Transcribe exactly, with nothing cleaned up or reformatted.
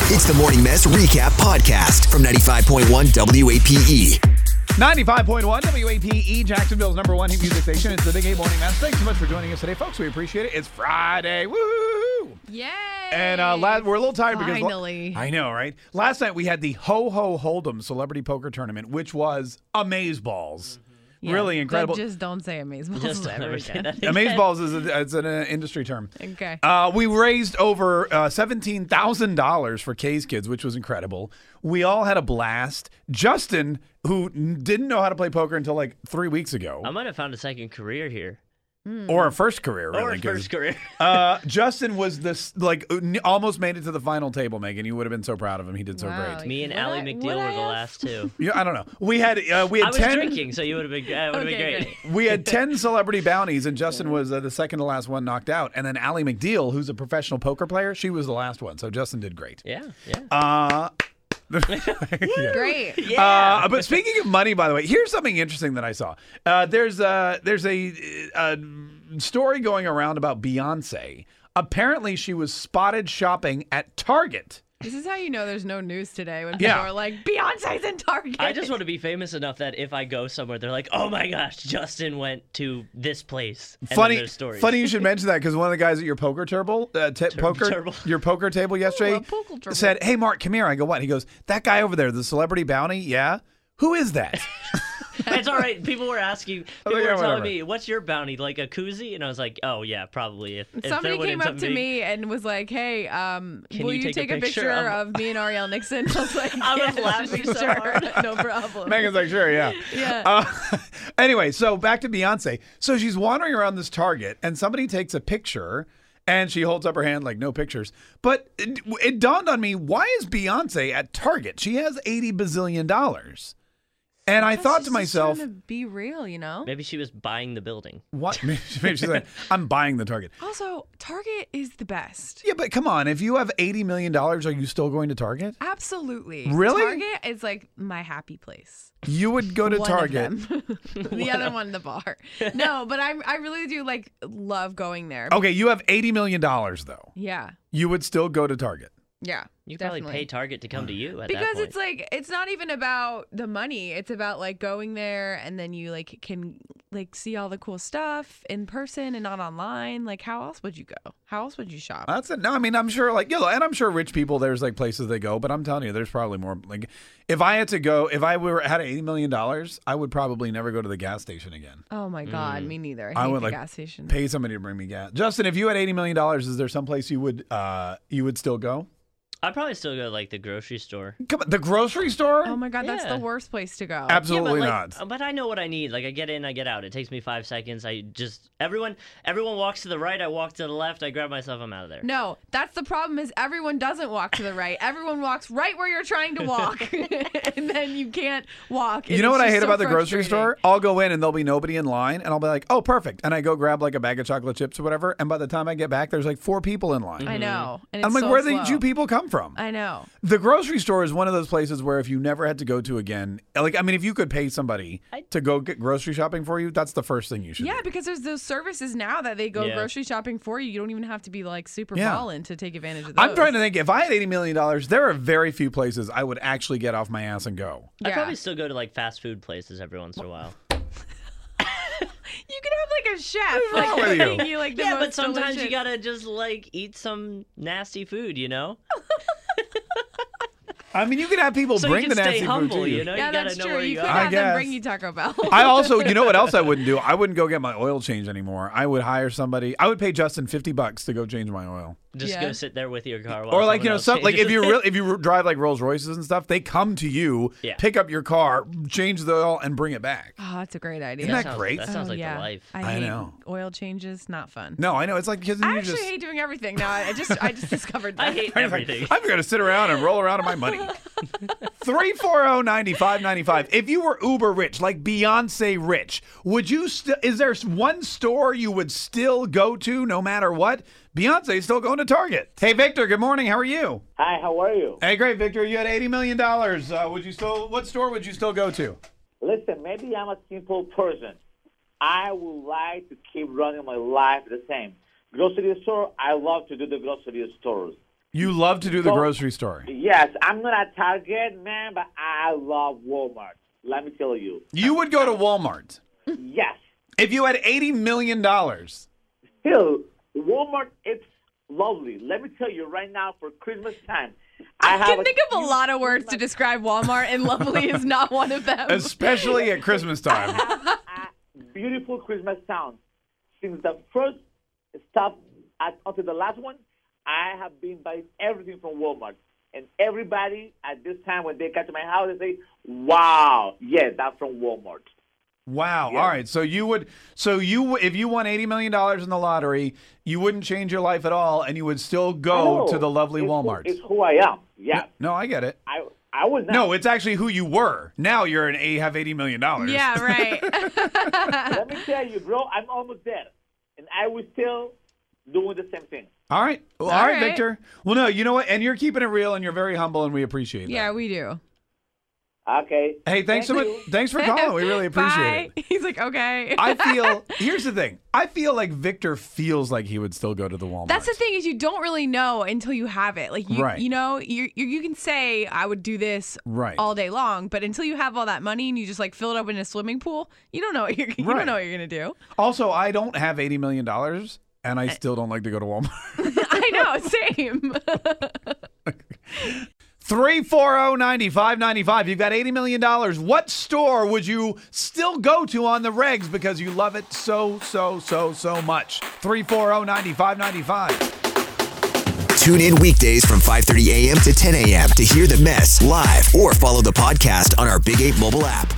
It's the Morning Mess Recap Podcast from ninety-five point one W A P E. ninety-five point one W A P E, Jacksonville's number one hit music station. It's the Big A Morning Mess. Thanks so much for joining us today, folks. We appreciate it. It's Friday. Woo! Yay! And uh, la- we're a little tired because... Finally. I know, right? Last night we had the Ho Ho Hold'em Celebrity Poker Tournament, which was amazeballs. Yeah, really incredible. But just don't say amazeballs Just ever never say again. that. Amazeballs is a, it's an uh, industry term. Okay. Uh, we raised over uh, seventeen thousand dollars for K's Kids, which was incredible. We all had a blast. Justin, who n- didn't know how to play poker until like three weeks ago, I might have found a second career here. or a first career, really. Or a 'cause, first career. uh, Justin was this like n- almost made it to the final table, Megan. You would have been so proud of him. He did so Wow. great. Me and Would Allie I- McNeil would I were the have? last two. Yeah, I don't know. We had uh, we I had was ten. drinking, so you would have been, uh, would have been Okay, great. great. We had ten celebrity bounties, and Justin was uh, the second to last one knocked out. And then Allie McNeil, who's a professional poker player, she was the last one. So Justin did great. Yeah, yeah. Uh, Great. yeah. Uh, but speaking of money, by the way, here's something interesting that I saw. Uh, there's a there's a, a story going around about Beyonce. Apparently, she was spotted shopping at Target. This is how you know there's no news today when people Yeah. are like, Beyonce's in Target. I just want to be famous enough that if I go somewhere, they're like, "Oh my gosh, Justin went to this place." And then Funny, there's stories. funny you should mention that because one of the guys at your poker table, uh, t- poker, table. your poker table yesterday a poker table. said, "Hey, Mark, come here." I go, "What?" He goes, "That guy over there, the celebrity bounty. Yeah, who is that?" It's all right. People were asking, Oh, people yeah, were telling whatever. me, "What's your bounty? Like a koozie?" And I was like, "Oh yeah, probably." If, if Somebody there went came into up to big- me and was like, "Hey, um, Can will you you take take, a a picture picture of- of me and Arielle Nixon?" I was like, I was "Yeah, laughing so sure. hard. No problem." Megan's like, "Sure, yeah." Yeah. Uh, anyway, so back to Beyonce. So she's wandering around this Target, and somebody takes a picture, and she holds up her hand like, "No pictures." But it, it dawned on me, why is Beyonce at Target? She has eighty bazillion dollars. And I thought to She's just myself, trying to be real, you know. Maybe she was buying the building. what? Maybe she's like, "I'm buying the Target." Also, Target is the best. Yeah, but come on. If you have eighty million dollars, are you still going to Target? Absolutely. Really? Target is like my happy place. You would go to One Target. Of them. The other one, the bar. No, but I I really do like love going there. Okay, you have eighty million dollars, though. Yeah. You would still go to Target. Yeah. You could probably definitely. pay Target to come to you at that Because point. it's like it's not even about the money. It's about like going there and then you like can like see all the cool stuff in person and not online. Like how else would you go? How else would you shop? That's it. No, I mean, I'm sure, like, you know, and I'm sure rich people, there's like places they go, but I'm telling you, there's probably more. Like, if I had to go, if I were had eighty million dollars, I would probably never go to the gas station again. Oh my god, me neither. I, I hate would the like gas station. pay somebody to bring me gas. Justin, if you had eighty million dollars, is there some place you would uh you would still go? I'd probably still go to like the grocery store. Come on, the grocery store? Oh my god, that's Yeah. the worst place to go. Absolutely yeah, but, not. like, but I know what I need. Like I get in, I get out. It takes me five seconds. I just everyone everyone walks to the right. I walk to the left. I grab myself. I'm out of there. No, that's the problem is everyone doesn't walk to the right. Everyone walks right where you're trying to walk. And then you can't walk. You and know it's what I just hate so about the grocery frustrating. store? I'll go in and there'll be nobody in line, and I'll be like, "Oh, perfect." And I go grab like a bag of chocolate chips or whatever, and by the time I get back, there's like four people in line. I know. And I'm it's like, so "Where slow. did you people come from?" I know. The grocery store is one of those places where if you never had to go to again, like, I mean, if you could pay somebody I- to go get grocery shopping for you, that's the first thing you should Yeah, do. because there's those services now that they go Yeah. grocery shopping for you. You don't even have to be like super Yeah. ballin' to take advantage of those. I'm trying to think, if I had eighty million dollars, there are very few places I would actually get off my ass and go. I Yeah. probably still go to like fast food places every once in a while. You can have like a chef What's wrong like with you? making you like the yeah, but most sometimes you delicious- gotta just like eat some nasty food, you know. I mean, you can have people So bring you the can nasty stay food humble, to you. you know. Yeah, you gotta that's know true. where You you could are. I have them guess. bring you Taco Bell. I also, you know what else I wouldn't do? I wouldn't go get my oil changed anymore. I would hire somebody. I would pay Justin fifty bucks to go change my oil. Just Yeah. go sit there with your car. While Or like, someone you know, else some, like if changes you it. real if you drive like Rolls Royces and stuff, they come to you, Yeah. pick up your car, change the oil, and bring it back. Oh, that's a great idea. Isn't that sounds, great? That sounds Oh, like yeah. the life. I, I hate know. oil changes. Not fun. No, I know. It's like because I you actually just. hate doing everything. No, I just I just discovered that. I hate everything. I'm going to sit around and roll around in my money. three four zero, nine five nine five. If you were uber rich, like Beyonce rich, would you still, is there one store you would still go to no matter what? Beyonce's still going to Target. Hey, Victor, good morning. How are you? Hi, how are you? Hey, great, Victor. You had eighty million dollars. Uh, would you still, what store would you still go to? Listen, maybe I'm a simple person. I would like to keep running my life the same. Grocery store, I love to do the grocery stores. You love to do the Well, grocery store. Yes, I'm not at Target, man, but I love Walmart. Let me tell you. You would go to Walmart Yes. if you had eighty million dollars. Still, Walmart, it's lovely. Let me tell you right now for Christmas time. I, I have can think of a huge lot of words to Christmas- describe Walmart, and lovely is not one of them. Especially at Christmas time. a beautiful Christmas town. Since the first stop at, until the last one, I have been buying everything from Walmart. And everybody at this time, when they come to my house, they say, wow, yeah, that's from Walmart. Wow. Yeah. All right. So you would, so you, if you won eighty million dollars in the lottery, you wouldn't change your life at all, and you would still go No, to the lovely it's, Walmart. It's who I am. Yeah. No, I get it. I I was not. No, it's actually who you were. Now you're an A, have eighty million dollars. Yeah, right. Let me tell you, bro, I'm almost there. And I was still doing the same thing. All right. Well, all All right, right. Victor. Well, no, you know what? And you're keeping it real, and you're very humble, and we appreciate that. Yeah, we do. Okay. Hey, thanks Thank so much. you. Thanks for calling. We really appreciate Bye. it. He's like, okay. I feel, here's the thing. I feel like Victor feels like he would still go to the Walmart. That's the thing is you don't really know until you have it. Like you, Right. you know, you you you can say I would do this Right. all day long, but until you have all that money and you just like fill it up in a swimming pool, you don't know what you're you Right. don't know what you're gonna do. Also, I don't have eighty million dollars, and I still don't like to go to Walmart. I know, same. three four zero, nine five nine five. You've got eighty million dollars. What store would you still go to on the regs because you love it so, so, so, so much? three four zero, nine five nine five. Tune in weekdays from five thirty a.m. to ten a.m. to hear the mess live or follow the podcast on our Big eight mobile app.